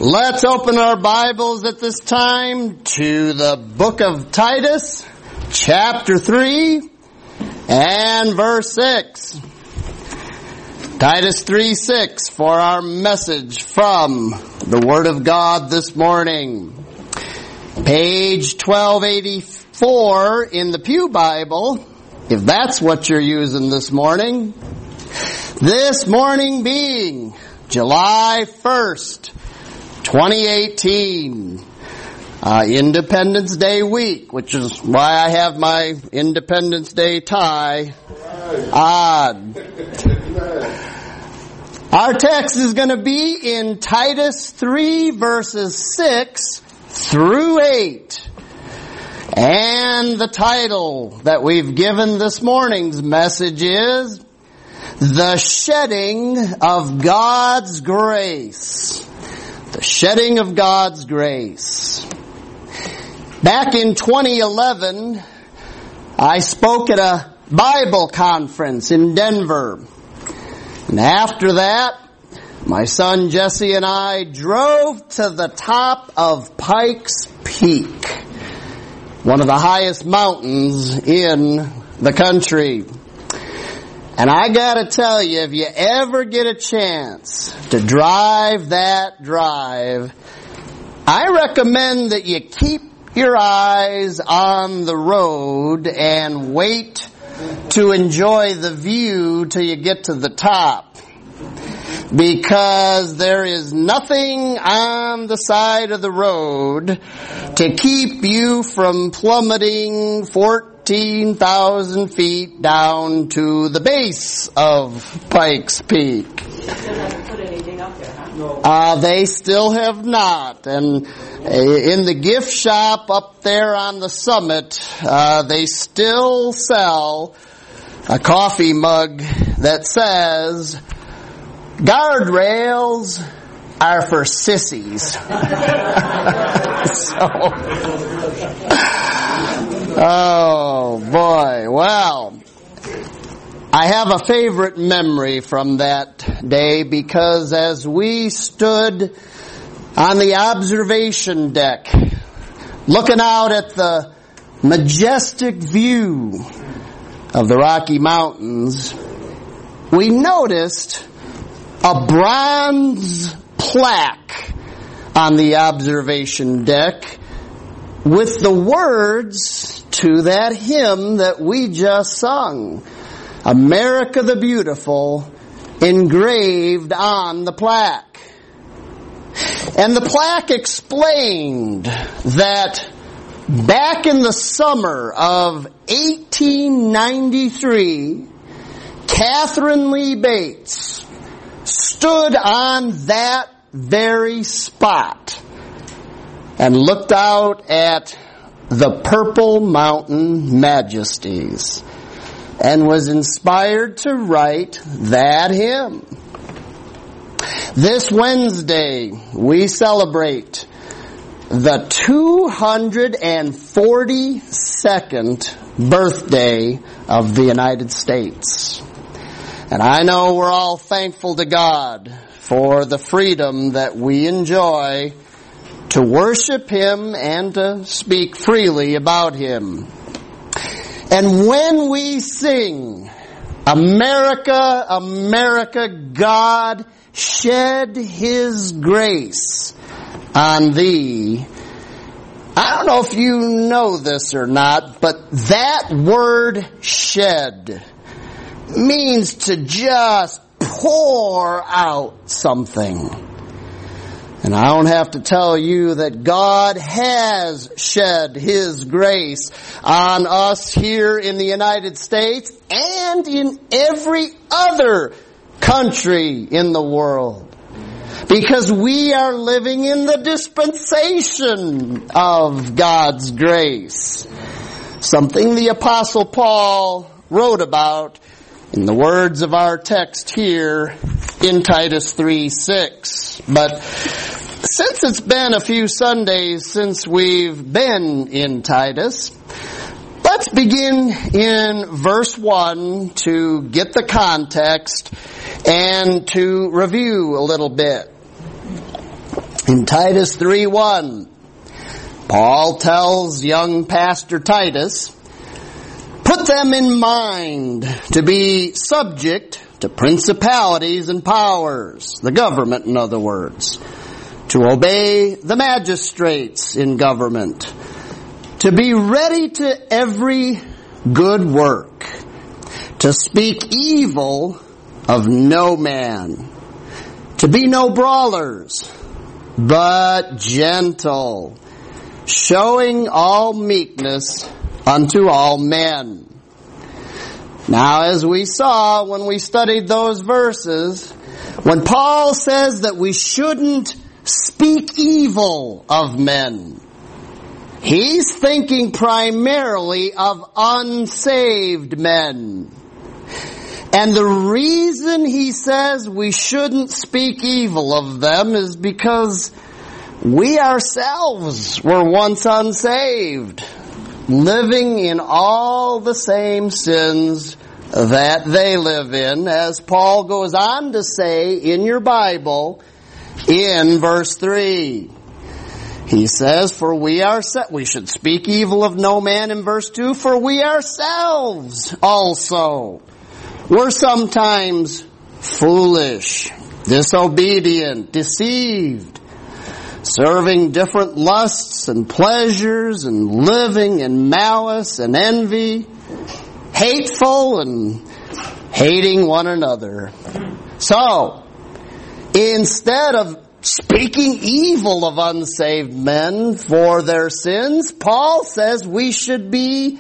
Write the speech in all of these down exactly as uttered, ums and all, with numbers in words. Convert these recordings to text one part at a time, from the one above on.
Let's open our Bibles at this time to the book of Titus, chapter three and verse six. Titus three six for our message from the Word of God this morning. Page twelve eighty-four in the Pew Bible, if that's what you're using this morning. This morning being July first, twenty eighteen, uh, Independence Day week, which is why I have my Independence Day tie on. Our text is going to be in Titus three verses six through eight. And the title that we've given this morning's message is The Shedding of God's Grace. The shedding of God's grace. Back in twenty eleven, I spoke at a Bible conference in Denver. And after that, my son Jesse and I drove to the top of Pikes Peak, one of the highest mountains in the country. And I gotta tell you, if you ever get a chance to drive that drive, I recommend that you keep your eyes on the road and wait to enjoy the view till you get to the top. Because there is nothing on the side of the road to keep you from plummeting fourteen thousand feet down to the base of Pikes Peak. Uh, they still have not. And in the gift shop up there on the summit, uh, they still sell a coffee mug that says, "Guardrails are for sissies." So, oh boy, well, I have a favorite memory from that day because as we stood on the observation deck, looking out at the majestic view of the Rocky Mountains, we noticed a bronze plaque on the observation deck with the words to that hymn that we just sung, America the Beautiful, engraved on the plaque. And the plaque explained that back in the summer of eighteen ninety-three, Catherine Lee Bates stood on that very spot and looked out at the Purple Mountain Majesties and was inspired to write that hymn. This Wednesday, we celebrate the two hundred forty-second birthday of the United States. And I know we're all thankful to God for the freedom that we enjoy to worship Him and to speak freely about Him. And when we sing, America, America, God shed His grace on thee. I don't know if you know this or not, but that word shed means to just pour out something. And I don't have to tell you that God has shed His grace on us here in the United States and in every other country in the world. Because we are living in the dispensation of God's grace. Something the Apostle Paul wrote about in the words of our text here in Titus three six. But since it's been a few Sundays since we've been in Titus, let's begin in verse one to get the context and to review a little bit. In Titus three one, Paul tells young Pastor Titus, put them in mind to be subject to principalities and powers, the government in other words, to obey the magistrates in government, to be ready to every good work, to speak evil of no man, to be no brawlers, but gentle, showing all meekness unto all men. Now, as we saw when we studied those verses, when Paul says that we shouldn't speak evil of men, he's thinking primarily of unsaved men. And the reason he says we shouldn't speak evil of them is because we ourselves were once unsaved, living in all the same sins that they live in, as Paul goes on to say in your Bible in verse three. He says, for we are, we should speak evil of no man in verse two, for we ourselves also were sometimes foolish, disobedient, deceived, serving different lusts and pleasures and living in malice and envy, hateful and hating one another. So, instead of speaking evil of unsaved men for their sins, Paul says we should be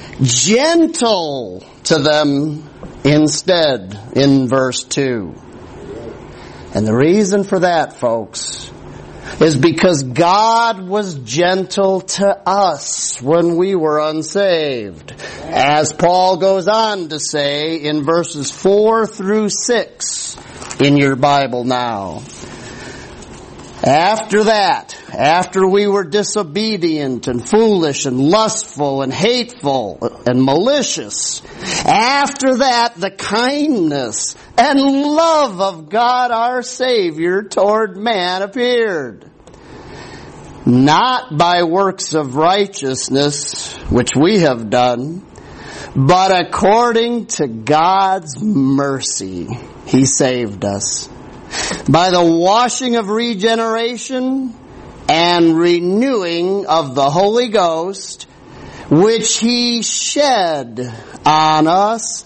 gentle to them instead in verse two. And the reason for that, folks, is because God was gentle to us when we were unsaved. As Paul goes on to say in verses four through six in your Bible now. After that, after we were disobedient and foolish and lustful and hateful and malicious, after that the kindness and love of God our Savior toward man appeared. Not by works of righteousness, which we have done, but according to God's mercy, He saved us, by the washing of regeneration and renewing of the Holy Ghost, which He shed on us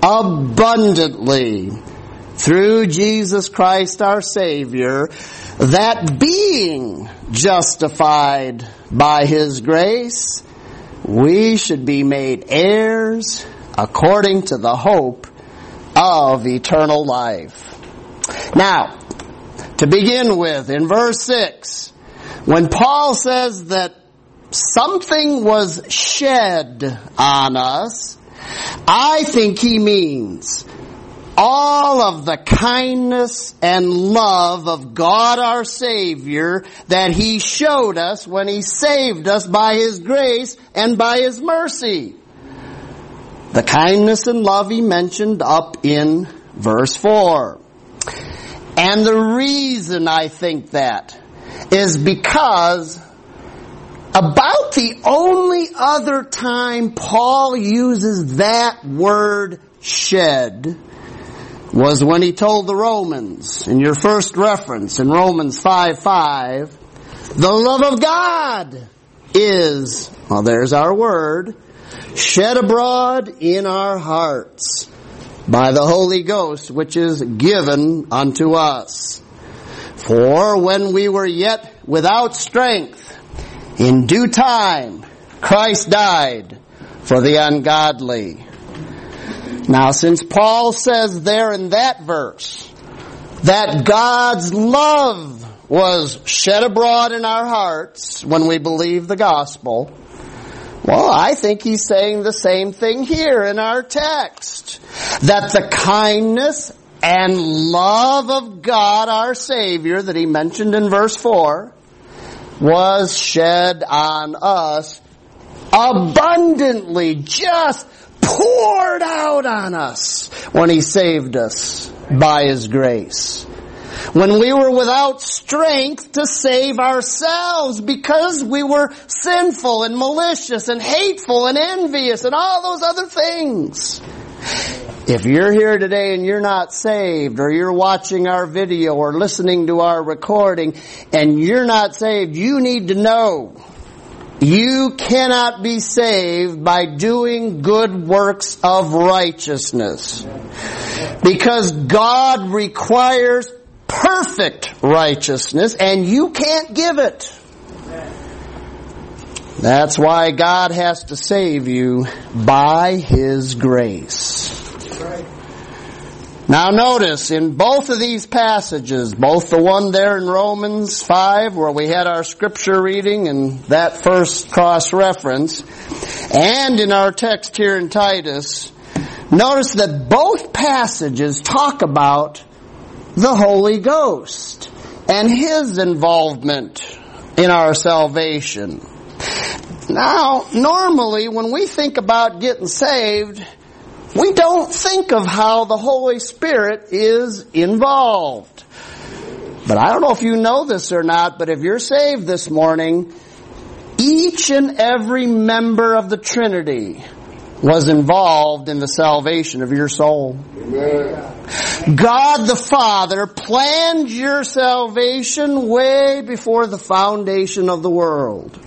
abundantly through Jesus Christ our Savior, that being justified by His grace, we should be made heirs according to the hope of eternal life. Now, to begin with, in verse six, when Paul says that something was shed on us, I think he means all of the kindness and love of God our Savior that He showed us when He saved us by His grace and by His mercy. The kindness and love He mentioned up in verse four. And the reason I think that is because about the only other time Paul uses that word shed was when he told the Romans, in your first reference in Romans five five, the love of God is, well, there's our word, shed abroad in our hearts by the Holy Ghost, which is given unto us. For when we were yet without strength, in due time Christ died for the ungodly. Now, since Paul says there in that verse that God's love was shed abroad in our hearts when we believe the gospel, well, I think he's saying the same thing here in our text. That the kindness and love of God our Savior that he mentioned in verse four was shed on us abundantly, just poured out on us when he saved us by his grace. when we were without strength to save ourselves because we were sinful and malicious and hateful and envious and all those other things. If you're here today and you're not saved, or you're watching our video or listening to our recording and you're not saved, you need to know you cannot be saved by doing good works of righteousness. Because God requires perfect righteousness, and you can't give it. That's why God has to save you by His grace. Now notice, in both of these passages, both the one there in Romans five, where we had our scripture reading and that first cross-reference, and in our text here in Titus, notice that both passages talk about the Holy Ghost and His involvement in our salvation. Now, normally when we think about getting saved, we don't think of how the Holy Spirit is involved. But I don't know if you know this or not, but if you're saved this morning, each and every member of the Trinity was involved in the salvation of your soul. Amen. God the Father planned your salvation way before the foundation of the world.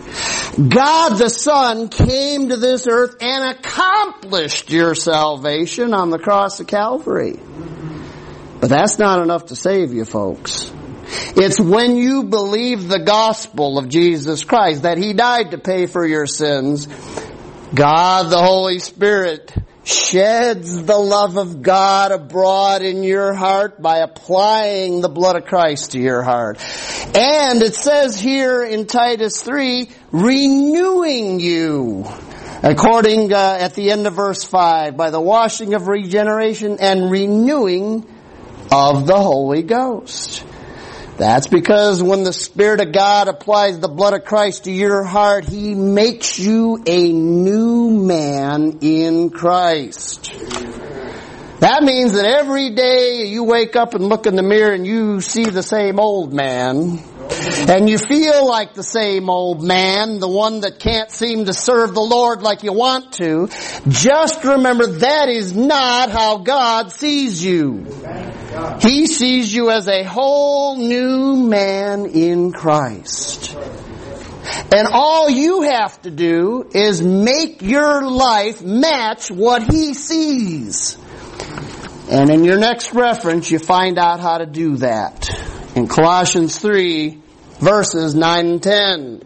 God the Son came to this earth and accomplished your salvation on the cross of Calvary. But that's not enough to save you, folks. It's when you believe the gospel of Jesus Christ, that He died to pay for your sins, God the Holy Spirit sheds the love of God abroad in your heart by applying the blood of Christ to your heart. And it says here in Titus three, renewing you, according uh, at the end of verse five, by the washing of regeneration and renewing of the Holy Ghost. That's because when the Spirit of God applies the blood of Christ to your heart, He makes you a new man in Christ. That means that every day you wake up and look in the mirror and you see the same old man, and you feel like the same old man, the one that can't seem to serve the Lord like you want to, just remember that is not how God sees you. He sees you as a whole new man in Christ. And all you have to do is make your life match what He sees. And in your next reference, you find out how to do that. In Colossians three, verses nine and ten.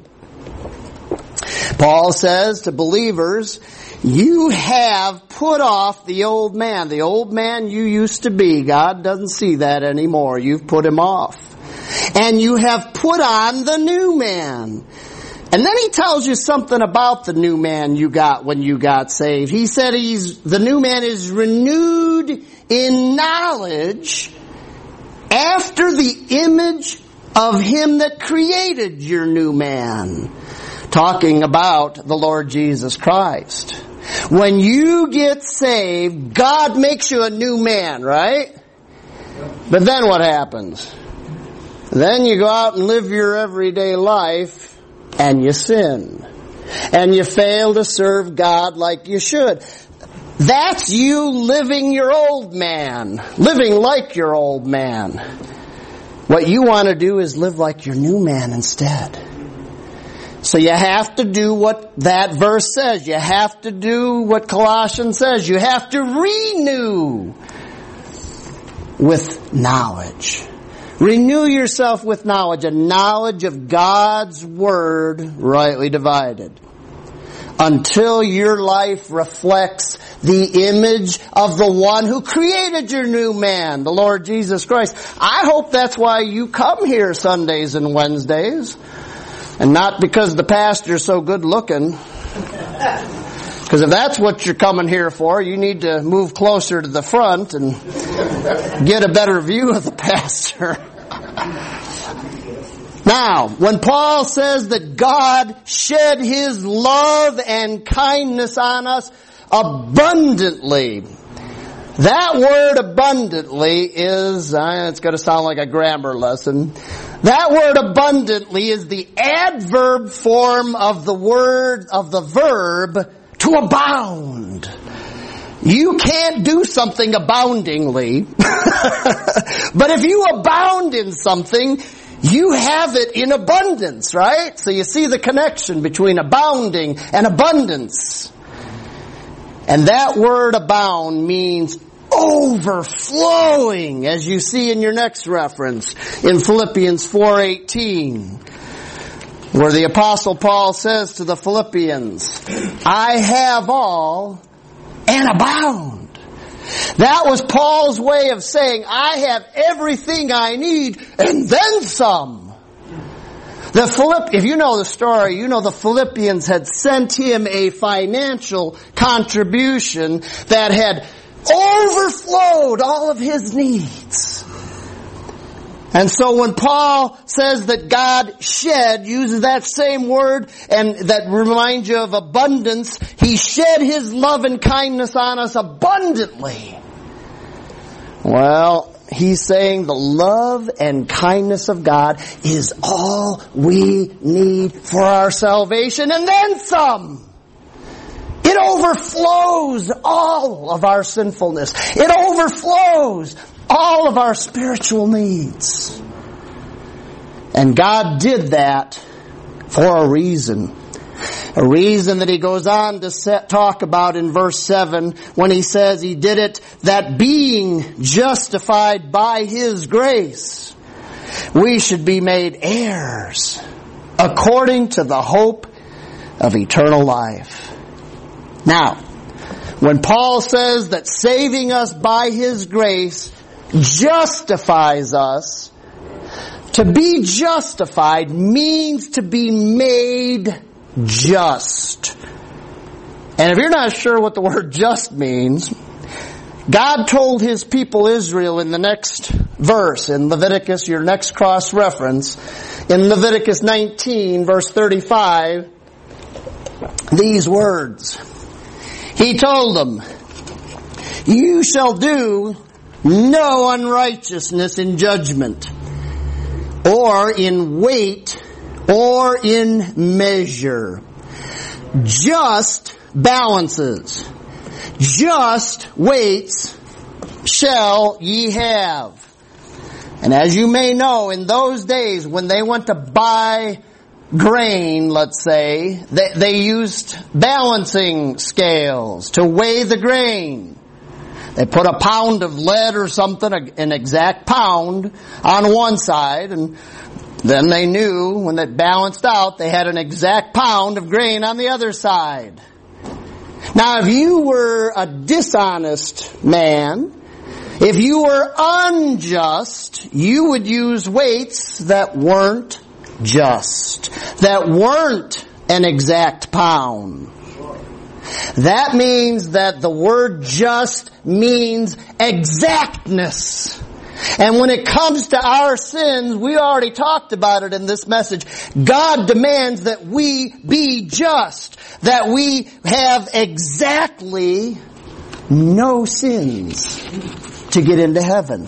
Paul says to believers, you have put off the old man. The old man you used to be. God doesn't see that anymore. You've put him off. And you have put on the new man. And then he tells you something about the new man you got when you got saved. He said he's the new man is renewed in knowledge after the image of Him that created your new man. Talking about the Lord Jesus Christ. When you get saved, God makes you a new man, right? But then what happens? Then you go out and live your everyday life and you sin. And you fail to serve God like you should. That's you living your old man. Living like your old man. What you want to do is live like your new man instead. So you have to do what that verse says. You have to do what Colossians says. You have to renew with knowledge. Renew yourself with knowledge, a knowledge of God's Word rightly divided. Until your life reflects the image of the one who created your new man, the Lord Jesus Christ. I hope that's why you come here Sundays and Wednesdays. And not because the pastor's so good looking. Because if that's what you're coming here for, you need to move closer to the front and get a better view of the pastor. Now, when Paul says that God shed His love and kindness on us abundantly, That word abundantly is, uh, it's going to sound like a grammar lesson. That word abundantly is the adverb form of the word, of the verb to abound. You can't do something aboundingly. But if you abound in something, you have it in abundance, right? So you see the connection between abounding and abundance. And that word abound means overflowing, as you see in your next reference in Philippians four eighteen, where the Apostle Paul says to the Philippians, I have all and abound. That was Paul's way of saying, I have everything I need and then some. The Philipp, if you know the story, you know the Philippians had sent him a financial contribution that had overflowed all of his needs. And so when Paul says that God shed, uses that same word, and that reminds you of abundance, He shed His love and kindness on us abundantly. Well, he's saying the love and kindness of God is all we need for our salvation, and then some. It overflows all of our sinfulness. It overflows all of our spiritual needs. And God did that for a reason. A reason that He goes on to set, talk about in verse seven when He says He did it that being justified by His grace, we should be made heirs according to the hope of eternal life. Now, when Paul says that saving us by His grace justifies us, to be justified means to be made just. And if you're not sure what the word just means, God told His people Israel in the next verse, in Leviticus, your next cross reference, in Leviticus nineteen, verse thirty-five, these words. He told them, you shall do no unrighteousness in judgment, or in weight, or in measure. Just balances, just weights shall ye have. And as you may know, in those days when they went to buy grain, let's say, they, they used balancing scales to weigh the grain. They put a pound of lead or something, an exact pound, on one side, and then they knew when it balanced out, they had an exact pound of grain on the other side. Now, if you were a dishonest man, if you were unjust, you would use weights that weren't just, that weren't an exact pound. That means that the word just means exactness. And when it comes to our sins, we already talked about it in this message. God demands that we be just, that we have exactly no sins to get into heaven.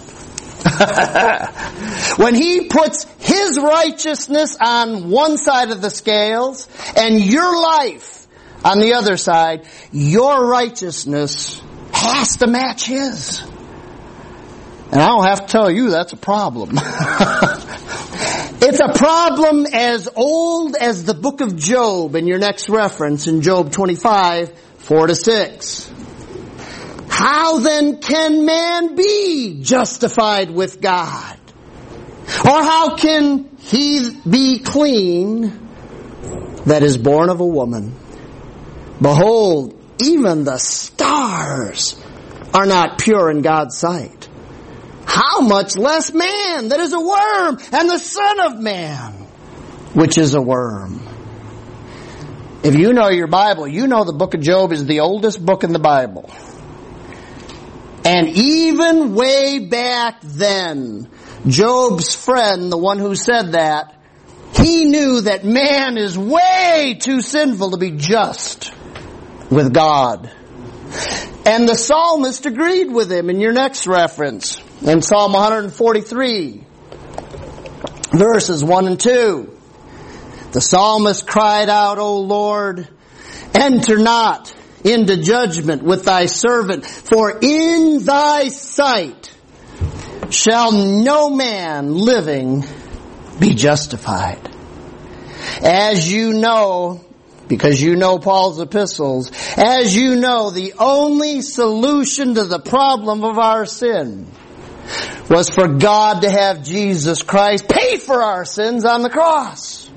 When He puts His righteousness on one side of the scales and your life on the other side, your righteousness has to match His. And I don't have to tell you that's a problem. It's a problem as old as the book of Job in your next reference in Job twenty-five, four to six. How then can man be justified with God? Or how can he be clean that is born of a woman? Behold, even the stars are not pure in God's sight. How much less man that is a worm, and the Son of Man, which is a worm. If you know your Bible, you know the book of Job is the oldest book in the Bible. And even way back then, Job's friend, the one who said that, he knew that man is way too sinful to be just with God. And the psalmist agreed with him in your next reference. In Psalm one forty-three, verses one and two. The psalmist cried out, O Lord, enter not into judgment with thy servant, for in thy sight shall no man living be justified. As you know, because you know Paul's epistles, as you know, the only solution to the problem of our sin was for God to have Jesus Christ pay for our sins on the cross.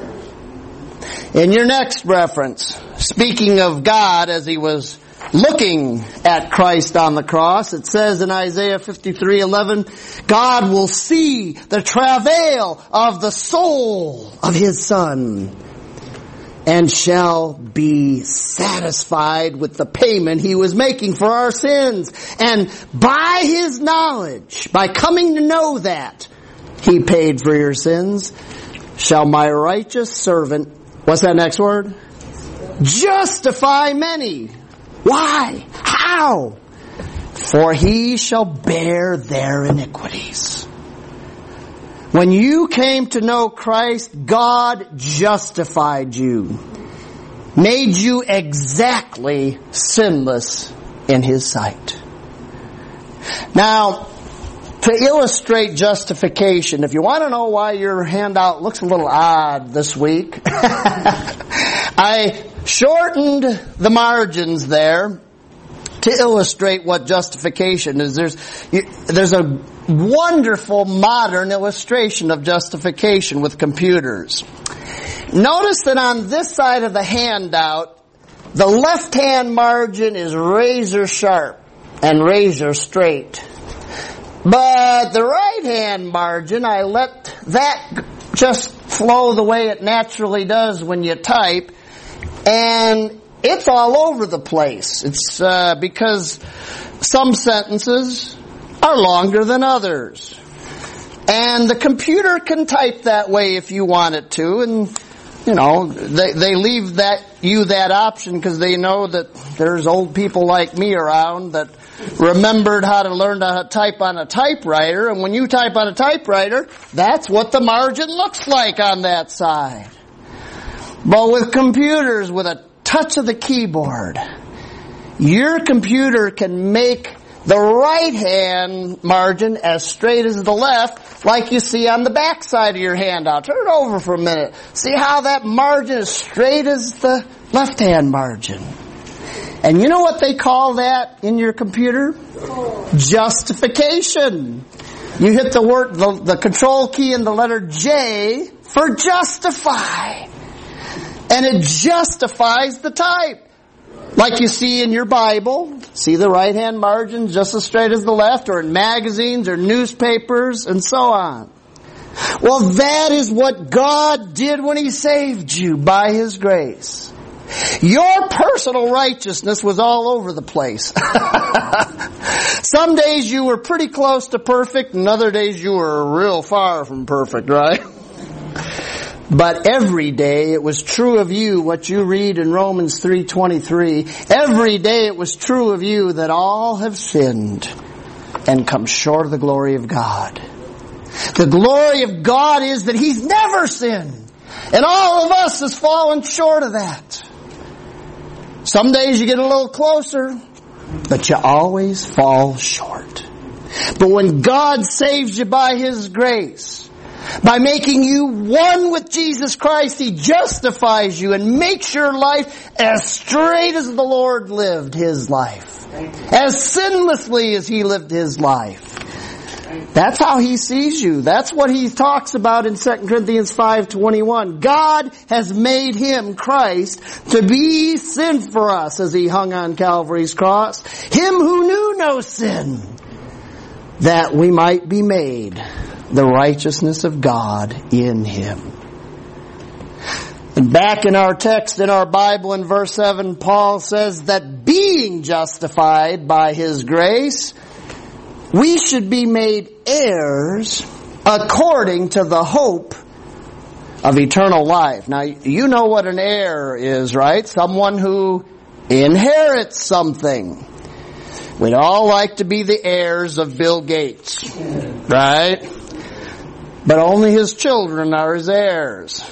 In your next reference, speaking of God as He was looking at Christ on the cross, it says in Isaiah fifty-three eleven, God will see the travail of the soul of His Son and shall be satisfied with the payment He was making for our sins. And by His knowledge, by coming to know that He paid for your sins, shall my righteous servant, what's that next word? Justify many. Why? How? For He shall bear their iniquities. When you came to know Christ, God justified you, made you exactly sinless in His sight. Now, to illustrate justification, if you want to know why your handout looks a little odd this week, I shortened the margins there to illustrate what justification is. There's, there's a wonderful modern illustration of justification with computers. Notice that on this side of the handout, the left-hand margin is razor sharp and razor straight. But the right-hand margin, I let that just flow the way it naturally does when you type, and it's all over the place. It's uh, because some sentences are longer than others. And the computer can type that way if you want it to, and you know, they they leave that you that option because they know that there's old people like me around that remembered how to learn to type on a typewriter, and when you type on a typewriter, that's what the margin looks like on that side. But with computers, with a touch of the keyboard, your computer can make the right-hand margin as straight as the left, like you see on the back side of your handout. Turn it over for a minute. See how that margin is straight as the left-hand margin. And you know what they call that in your computer? Justification. You hit the word, the, the control key and the letter J for justify. And it justifies the type. Like you see in your Bible, see the right-hand margin just as straight as the left, or in magazines or newspapers and so on. Well, that is what God did when He saved you by His grace. Your personal righteousness was all over the place. Some days you were pretty close to perfect, and other days you were real far from perfect, right? But every day it was true of you, what you read in Romans three twenty-three. Every day it was true of you that all have sinned and come short of the glory of God. The glory of God is that He's never sinned. And all of us has fallen short of that. Some days you get a little closer, but you always fall short. But when God saves you by His grace, by making you one with Jesus Christ, He justifies you and makes your life as straight as the Lord lived His life. As sinlessly as He lived His life. That's how He sees you. That's what He talks about in Second Corinthians five twenty-one. God has made Him, Christ, to be sin for us as He hung on Calvary's cross. Him who knew no sin, that we might be made the righteousness of God in Him. And back in our text in our Bible in verse seven, Paul says that being justified by His grace, we should be made heirs according to the hope of eternal life. Now, you know what an heir is, right? Someone who inherits something. We'd all like to be the heirs of Bill Gates, right? But only his children are his heirs.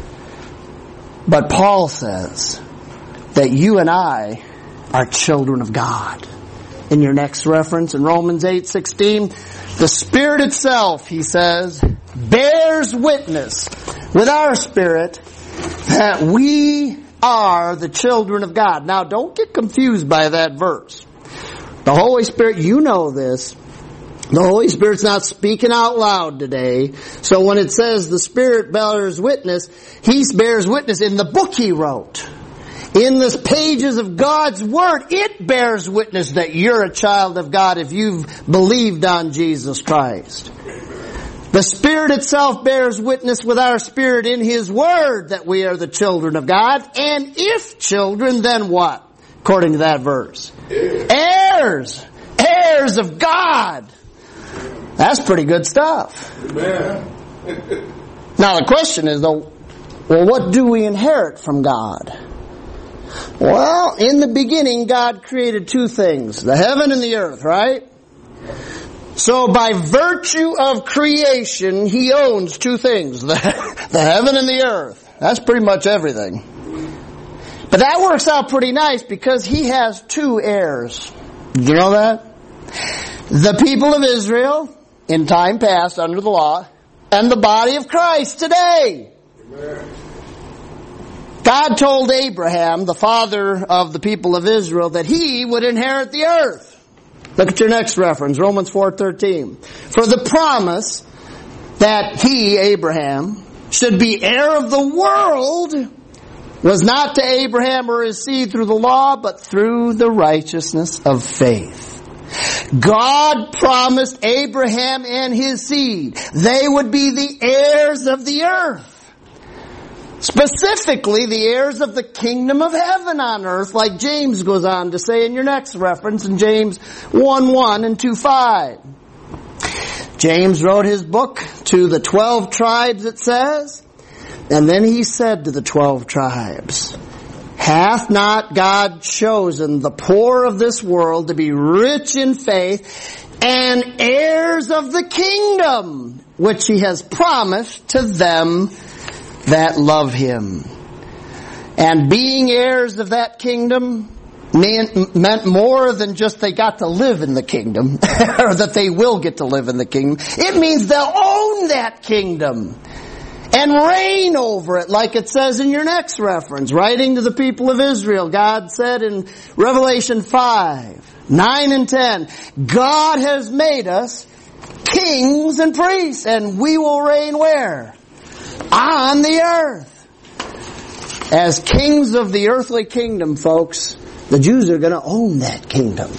But Paul says that you and I are children of God. In your next reference in Romans eight sixteen, the Spirit itself, he says, bears witness with our spirit that we are the children of God. Now, don't get confused by that verse. The Holy Spirit, you know this, the Holy Spirit's not speaking out loud today. So when it says the Spirit bears witness, He bears witness in the book He wrote. In the pages of God's Word, it bears witness that you're a child of God if you've believed on Jesus Christ. The Spirit itself bears witness with our spirit in His Word that we are the children of God. And if children, then what? According to that verse. Heirs. Heirs of God. That's pretty good stuff. Amen. Now the question is, though, well, what do we inherit from God? Well, in the beginning, God created two things, the heaven and the earth, right? So by virtue of creation, He owns two things, the, the heaven and the earth. That's pretty much everything. But that works out pretty nice because He has two heirs. Did you know that? The people of Israel, in time past, under the law, and the body of Christ today. Amen. God told Abraham, the father of the people of Israel, that he would inherit the earth. Look at your next reference, Romans four thirteen. For the promise that he, Abraham, should be heir of the world was not to Abraham or his seed through the law, but through the righteousness of faith. God promised Abraham and his seed they would be the heirs of the earth. Specifically, the heirs of the kingdom of heaven on earth, like James goes on to say in your next reference in James one one and two five. James wrote his book to the twelve tribes, it says, and then he said to the twelve tribes, hath not God chosen the poor of this world to be rich in faith and heirs of the kingdom, which He has promised to them that love Him? And being heirs of that kingdom meant, meant more than just they got to live in the kingdom, or that they will get to live in the kingdom. It means they'll own that kingdom and reign over it, like it says in your next reference. Writing to the people of Israel, God said in Revelation five, nine and ten, God has made us kings and priests, and we will reign where? On the earth. As kings of the earthly kingdom, folks, the Jews are going to own that kingdom.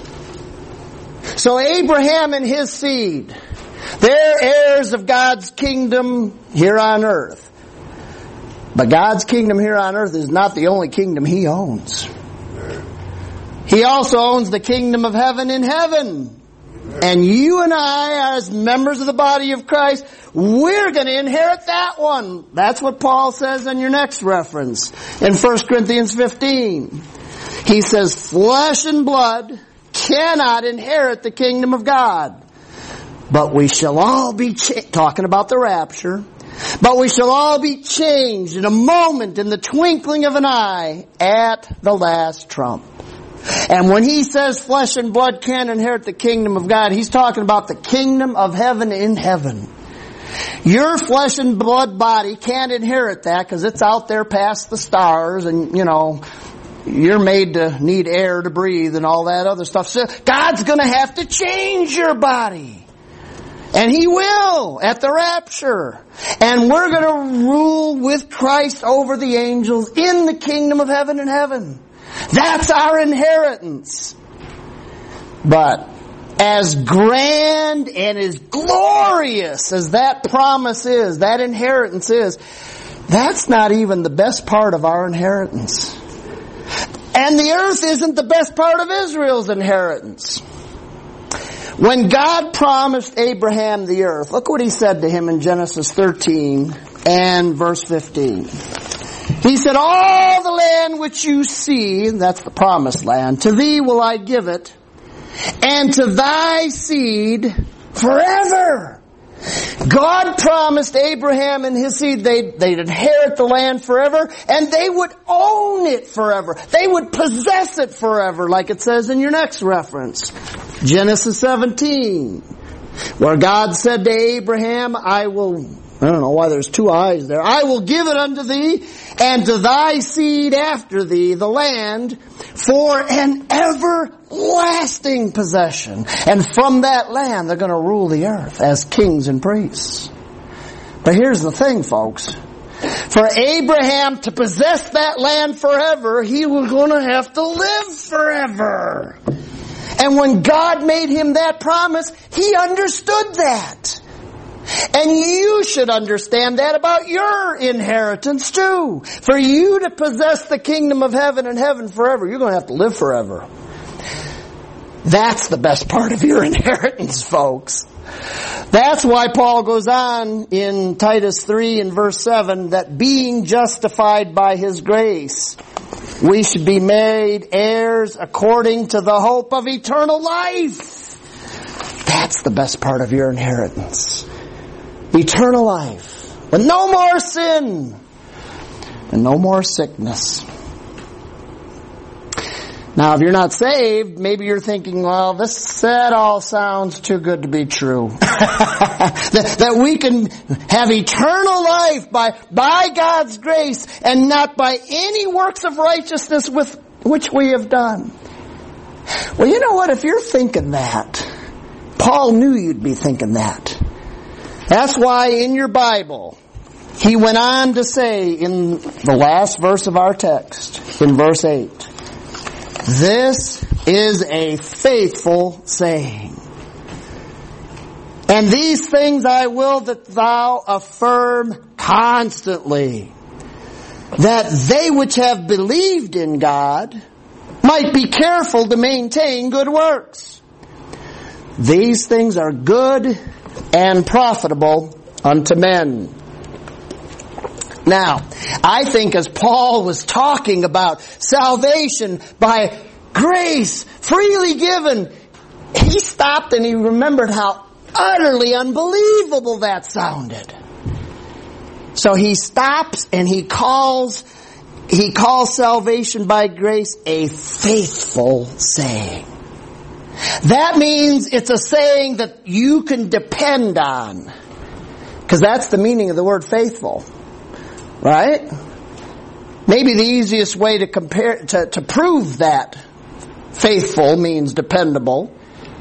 So Abraham and his seed, they're heirs of God's kingdom here on earth. But God's kingdom here on earth is not the only kingdom He owns. He also owns the kingdom of heaven in heaven. And you and I, as members of the body of Christ, we're going to inherit that one. That's what Paul says in your next reference in First Corinthians fifteen. He says, flesh and blood cannot inherit the kingdom of God. But we shall all be, cha- talking about the rapture, but we shall all be changed in a moment, in the twinkling of an eye, at the last trump. And when he says flesh and blood can't inherit the kingdom of God, he's talking about the kingdom of heaven in heaven. Your flesh and blood body can't inherit that because it's out there past the stars, and, you know, you're made to need air to breathe and all that other stuff. So God's going to have to change your body. And He will at the rapture. And we're going to rule with Christ over the angels in the kingdom of heaven and heaven. That's our inheritance. But as grand and as glorious as that promise is, that inheritance is, that's not even the best part of our inheritance. And the earth isn't the best part of Israel's inheritance. When God promised Abraham the earth, look what He said to him in Genesis thirteen and verse fifteen. He said, all the land which you see, that's the promised land, to thee will I give it, and to thy seed forever. God promised Abraham and his seed they'd, they'd inherit the land forever, and they would own it forever. They would possess it forever, like it says in your next reference, Genesis seventeen, where God said to Abraham, I will, I don't know why there's two eyes there, I will give it unto thee, and to thy seed after thee, the land, for an everlasting possession. And from that land, they're going to rule the earth as kings and priests. But here's the thing, folks. For Abraham to possess that land forever, he was going to have to live forever. And when God made him that promise, he understood that. And you should understand that about your inheritance too. For you to possess the kingdom of heaven and heaven forever, you're going to have to live forever. That's the best part of your inheritance, folks. That's why Paul goes on in Titus three and verse seven, that being justified by his grace, we should be made heirs according to the hope of eternal life. That's the best part of your inheritance. Eternal life, with no more sin and no more sickness. Now, if you're not saved, maybe you're thinking, well, this that all sounds too good to be true. that, that we can have eternal life by, by God's grace and not by any works of righteousness with which we have done. Well, you know what? If you're thinking that, Paul knew you'd be thinking that. That's why in your Bible, he went on to say in the last verse of our text, in verse eight, this is a faithful saying. And these things I will that thou affirm constantly, that they which have believed in God might be careful to maintain good works. These things are good and profitable unto men. Now, I think as Paul was talking about salvation by grace, freely given, he stopped and he remembered how utterly unbelievable that sounded. So he stops and he calls, he calls salvation by grace a faithful saying. That means it's a saying that you can depend on. Because that's the meaning of the word faithful. Right? Maybe the easiest way to compare, to, to prove that faithful means dependable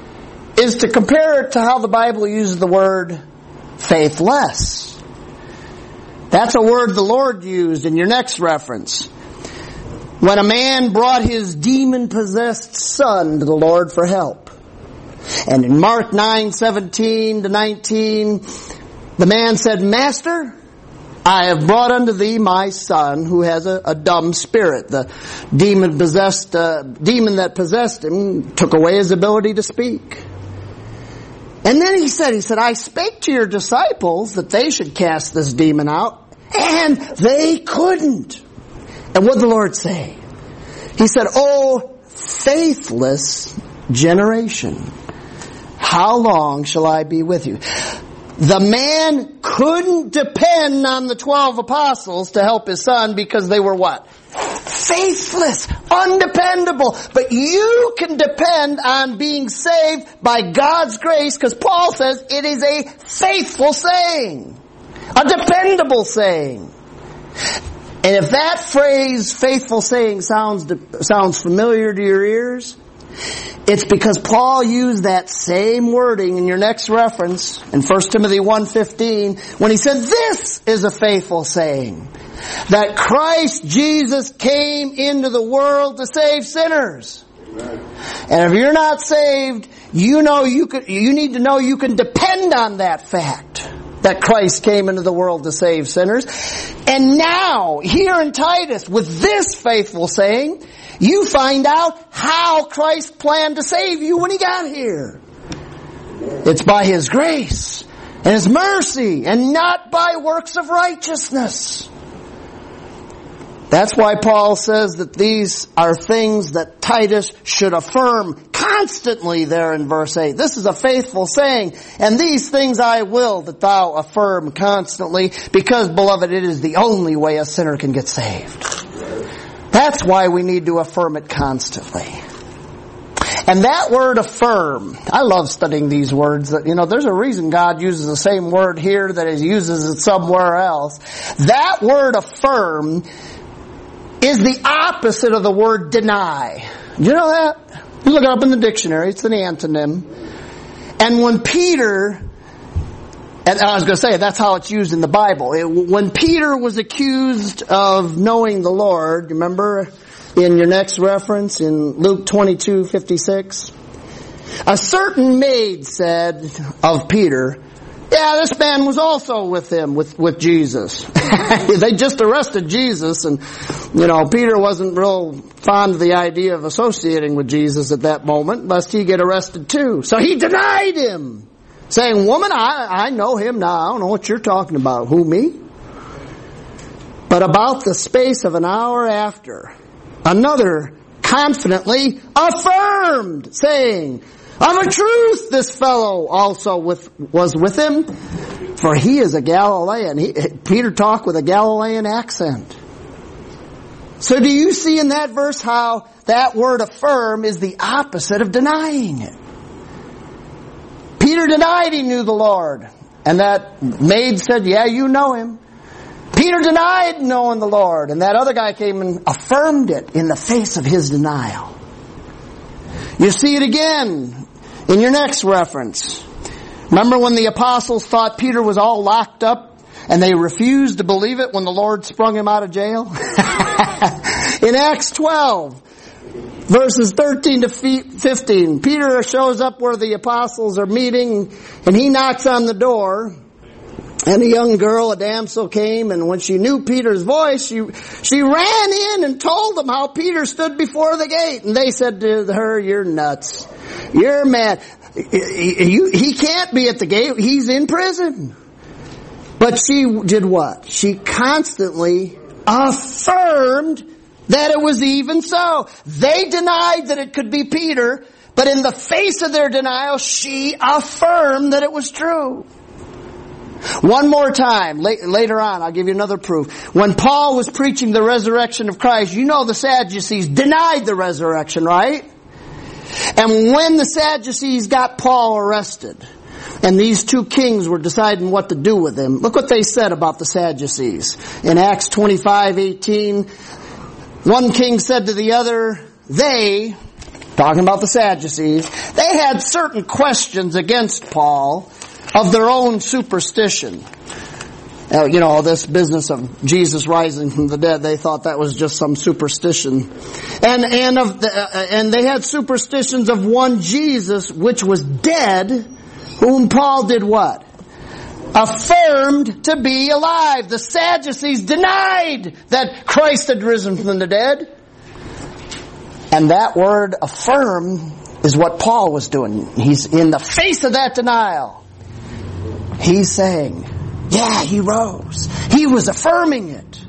is to compare it to how the Bible uses the word faithless. That's a word the Lord used in your next reference. When a man brought his demon-possessed son to the Lord for help. And in Mark nine seventeen to nineteen, the man said, Master, I have brought unto thee my son who has a, a dumb spirit. The demon possessed, uh, demon that possessed him took away his ability to speak. And then he said, he said, I spake to your disciples that they should cast this demon out, and they couldn't. And what did the Lord say? He said, oh, faithless generation, how long shall I be with you? The man couldn't depend on the twelve apostles to help his son because they were what? Faithless, undependable. But you can depend on being saved by God's grace, because Paul says it is a faithful saying, a dependable saying. And if that phrase, faithful saying, sounds sounds familiar to your ears, it's because Paul used that same wording in your next reference in First Timothy one fifteen when he said, this is a faithful saying, that Christ Jesus came into the world to save sinners. Amen. And if you're not saved, you know you could, you need to know you can depend on that fact, that Christ came into the world to save sinners. And now, here in Titus, with this faithful saying, you find out how Christ planned to save you when He got here. It's by His grace and His mercy and not by works of righteousness. That's why Paul says that these are things that Titus should affirm constantly. constantly there in verse eight. This is a faithful saying. And these things I will that thou affirm constantly, because, beloved, it is the only way a sinner can get saved. That's why we need to affirm it constantly. And that word affirm, I love studying these words. That, you know, there's a reason God uses the same word here that He uses it somewhere else. That word affirm is the opposite of the word deny. Do you know that? You look it up in the dictionary. It's an antonym. And when Peter, and I was going to say, that's how it's used in the Bible. It, when Peter was accused of knowing the Lord, remember in your next reference in Luke twenty-two fifty-six, a certain maid said of Peter, yeah, this man was also with him, with, with Jesus. They just arrested Jesus, and, you know, Peter wasn't real fond of the idea of associating with Jesus at that moment, lest he get arrested too. So he denied him, saying, woman, I, I know him now. I don't know what you're talking about. Who, me? But about the space of an hour after, another confidently affirmed, saying, of a truth, this fellow also with, was with him, for he is a Galilean. He, Peter talked with a Galilean accent. So do you see in that verse how that word affirm is the opposite of denying it? Peter denied he knew the Lord. And that maid said, yeah, you know him. Peter denied knowing the Lord. And that other guy came and affirmed it in the face of his denial. You see it again in your next reference. Remember when the apostles thought Peter was all locked up and they refused to believe it when the Lord sprung him out of jail? In Acts twelve, verses thirteen to fifteen, Peter shows up where the apostles are meeting, and he knocks on the door. And a young girl, a damsel, came, and when she knew Peter's voice, she she ran in and told them how Peter stood before the gate. And they said to her, you're nuts. You're mad. You, he can't be at the gate. He's in prison. But she did what? She constantly affirmed that it was even so. They denied that it could be Peter, but in the face of their denial, she affirmed that it was true. One more time, later on, I'll give you another proof. When Paul was preaching the resurrection of Christ, you know the Sadducees denied the resurrection, right? And when the Sadducees got Paul arrested, and these two kings were deciding what to do with him, look what they said about the Sadducees. In Acts twenty-five eighteen, one king said to the other, they, talking about the Sadducees, they had certain questions against Paul of their own superstition. Uh, you know, this business of Jesus rising from the dead, they thought that was just some superstition. And and of the, uh, and they had superstitions of one Jesus which was dead, whom Paul did what? Affirmed to be alive. The Sadducees denied that Christ had risen from the dead. And that word affirm is what Paul was doing. He's in the face of that denial. He's saying, yeah, he rose. He was affirming it.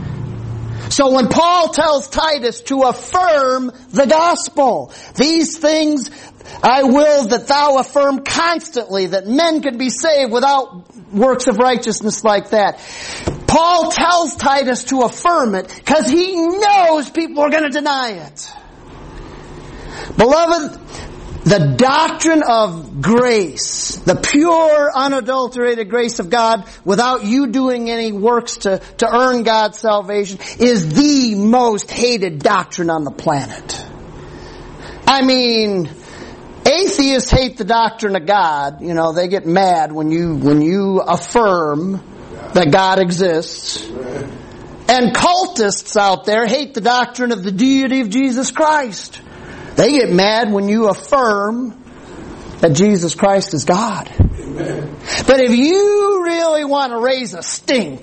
So when Paul tells Titus to affirm the gospel, these things I will that thou affirm constantly, that men can be saved without works of righteousness like that. Paul tells Titus to affirm it because he knows people are going to deny it. Beloved, the doctrine of grace, the pure, unadulterated grace of God, without you doing any works to, to earn God's salvation, is the most hated doctrine on the planet. I mean, atheists hate the doctrine of God. You know, they get mad when you, when you affirm that God exists. And cultists out there hate the doctrine of the deity of Jesus Christ. They get mad when you affirm that Jesus Christ is God. Amen. But if you really want to raise a stink,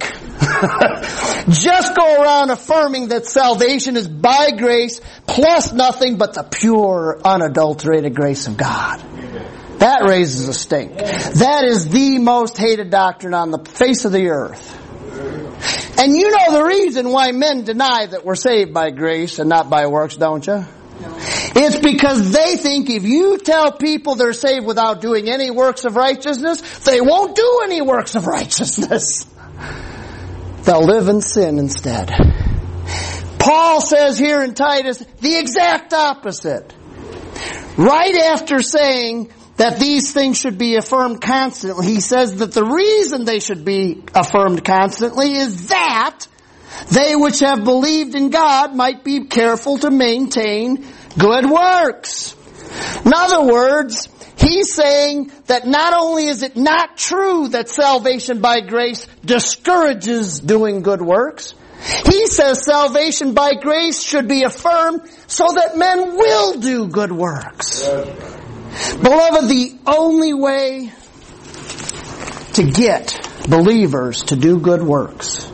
just go around affirming that salvation is by grace plus nothing but the pure, unadulterated grace of God. Amen. That raises a stink. That is the most hated doctrine on the face of the earth. And you know the reason why men deny that we're saved by grace and not by works, don't you? It It's because they think if you tell people they're saved without doing any works of righteousness, they won't do any works of righteousness. They'll live in sin instead. Paul says here in Titus the exact opposite. Right after saying that these things should be affirmed constantly, he says that the reason they should be affirmed constantly is that they which have believed in God might be careful to maintain good works. In other words, he's saying that not only is it not true that salvation by grace discourages doing good works, he says salvation by grace should be affirmed so that men will do good works. Beloved, the only way to get believers to do good works,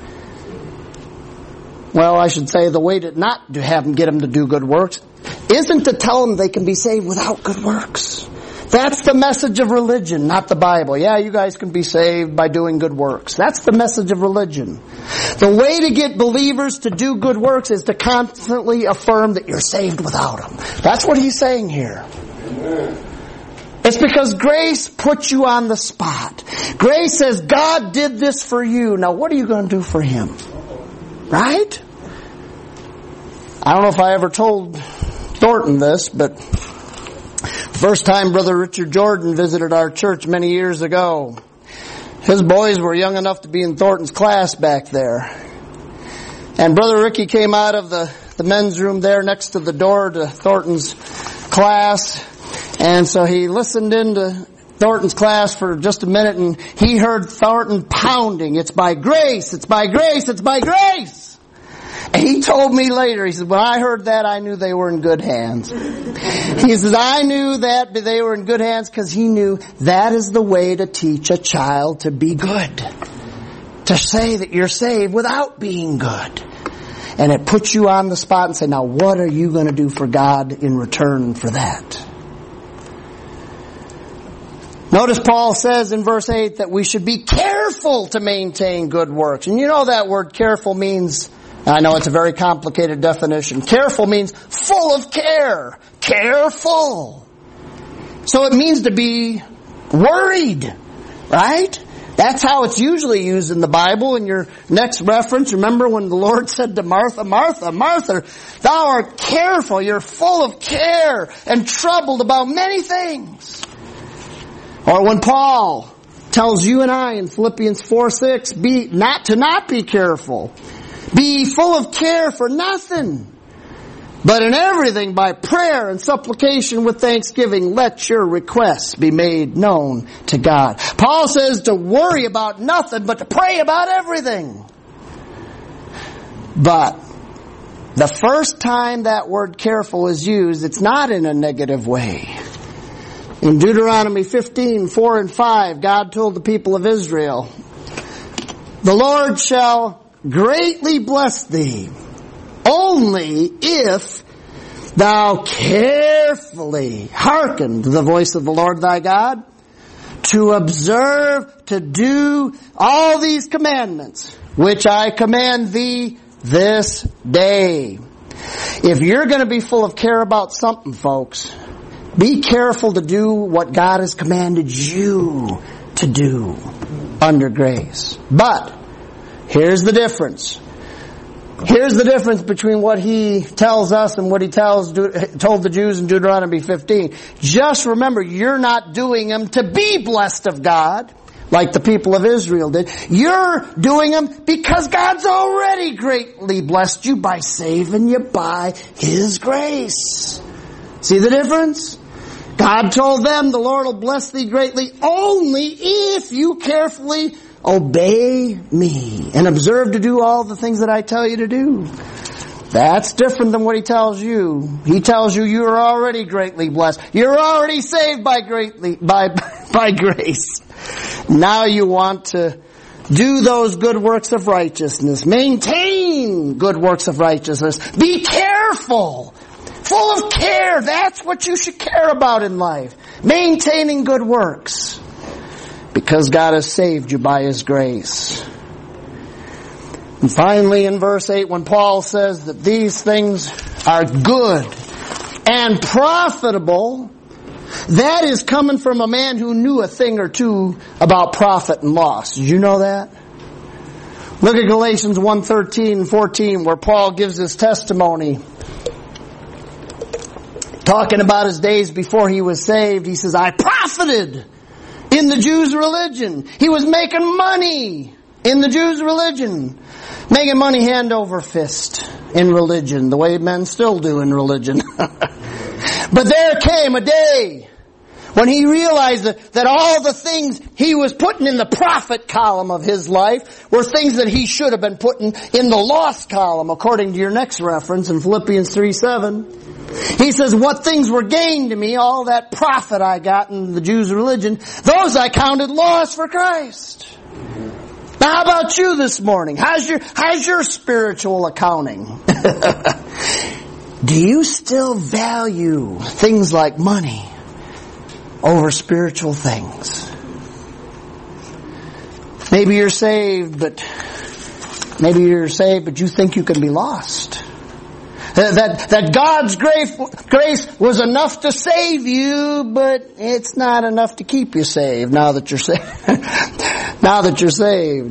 well, I should say the way to not to have them get them to do good works isn't to tell them they can be saved without good works. That's the message of religion, not the Bible. Yeah, you guys can be saved by doing good works. That's the message of religion. The way to get believers to do good works is to constantly affirm that you're saved without them. That's what he's saying here. It's because grace puts you on the spot. Grace says, God did this for you. Now what are you going to do for Him? Right? I don't know if I ever told Thornton this, but first time Brother Richard Jordan visited our church many years ago, his boys were young enough to be in Thornton's class back there. And Brother Ricky came out of the, the men's room there next to the door to Thornton's class. And so he listened into Thornton's class for just a minute and he heard Thornton pounding, "It's by grace, it's by grace, it's by grace." And he told me later, he said, when I heard that, I knew they were in good hands. He says, I knew that they were in good hands because he knew that is the way to teach a child to be good. To say that you're saved without being good. And it puts you on the spot and say, now what are you going to do for God in return for that? Notice Paul says in verse eight that we should be careful to maintain good works. And you know that word careful means, I know it's a very complicated definition. Careful means full of care. Careful. So it means to be worried, right? That's how it's usually used in the Bible. In your next reference, remember when the Lord said to Martha, Martha, Martha, thou art careful, you're full of care and troubled about many things. Or when Paul tells you and I in Philippians four six, be not to not be careful. Be full of care for nothing, but in everything by prayer and supplication with thanksgiving, let your requests be made known to God. Paul says to worry about nothing, but to pray about everything. But the first time that word careful is used, it's not in a negative way. In Deuteronomy fifteen, four and five, God told the people of Israel, the Lord shall greatly bless thee, only if thou carefully hearken to the voice of the Lord thy God, to observe, to do all these commandments, which I command thee this day. If you're going to be full of care about something, folks, be careful to do what God has commanded you to do under grace. But here's the difference. Here's the difference between what he tells us and what he tells told the Jews in Deuteronomy fifteen. Just remember, you're not doing them to be blessed of God, like the people of Israel did. You're doing them because God's already greatly blessed you by saving you by His grace. See the difference? God told them, the Lord will bless thee greatly only if you carefully obey me and observe to do all the things that I tell you to do. That's different than what He tells you. He tells you you are already greatly blessed. You're already saved by greatly by by grace. Now you want to do those good works of righteousness. Maintain good works of righteousness. Be careful. Full of care. That's what you should care about in life. Maintaining good works. Because God has saved you by His grace. And finally in verse eight, when Paul says that these things are good and profitable, that is coming from a man who knew a thing or two about profit and loss. Did you know that? Look at Galatians one thirteen and fourteen, where Paul gives his testimony. Talking about his days before he was saved, he says, I profited in the Jews' religion. He was making money in the Jews' religion. Making money hand over fist in religion, the way men still do in religion. But there came a day when he realized that, that all the things he was putting in the profit column of his life were things that he should have been putting in the loss column, according to your next reference in Philippians three seven. He says, what things were gained to me, all that profit I got in the Jews' religion, those I counted loss for Christ. Now how about you this morning? How's your, how's your spiritual accounting? Do you still value things like money over spiritual things? Maybe you're saved, but maybe you're saved, but you think you can be lost. That, that God's grace, grace was enough to save you, but it's not enough to keep you saved now that you're saved. Now that you're saved.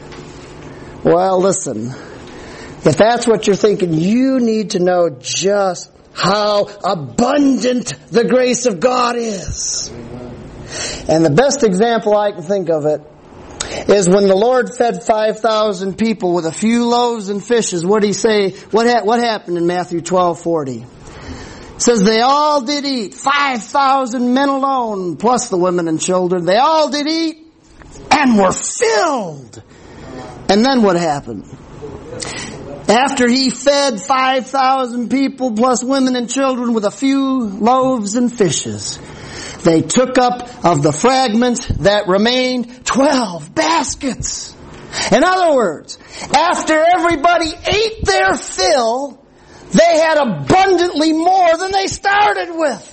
Well, listen. If that's what you're thinking, you need to know just how abundant the grace of God is. And the best example I can think of it is when the Lord fed five thousand people with a few loaves and fishes. What did he say? What, ha- what happened in Matthew twelve forty? It says they all did eat. five thousand men alone, plus the women and children. They all did eat and were filled. And then what happened? After he fed five thousand people, plus women and children, with a few loaves and fishes, they took up of the fragments that remained twelve baskets. In other words, after everybody ate their fill, they had abundantly more than they started with.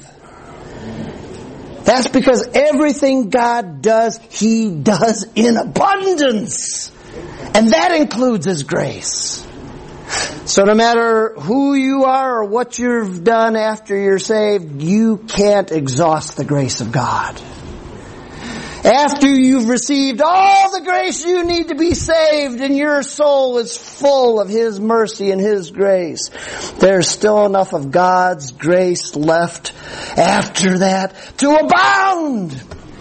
That's because everything God does, He does in abundance. And that includes His grace. So no matter who you are or what you've done after you're saved, you can't exhaust the grace of God. After you've received all the grace you need to be saved and your soul is full of His mercy and His grace, there's still enough of God's grace left after that to abound.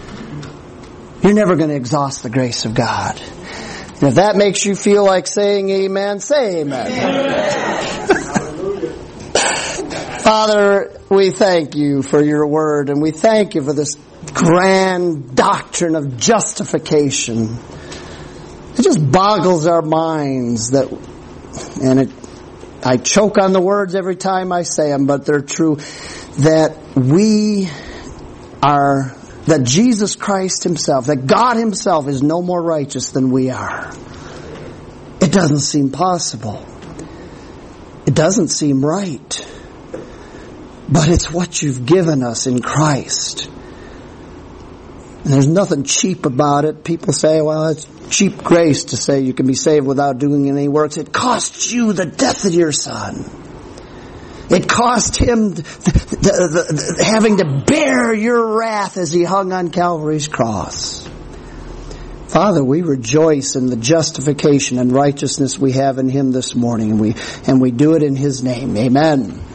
You're never going to exhaust the grace of God. And if that makes you feel like saying amen, say amen. Amen. Father, we thank You for Your word, and we thank You for this grand doctrine of justification. It just boggles our minds that, and it, I choke on the words every time I say them, but they're true, that we are, that Jesus Christ Himself, that God Himself is no more righteous than we are. It doesn't seem possible. It doesn't seem right. But it's what You've given us in Christ. And there's nothing cheap about it. People say, well, it's cheap grace to say you can be saved without doing any works. It cost You the death of Your Son. It cost Him the, the, the, having to bear Your wrath as He hung on Calvary's cross. Father, we rejoice in the justification and righteousness we have in Him this morning, and we, and we do it in His name. Amen.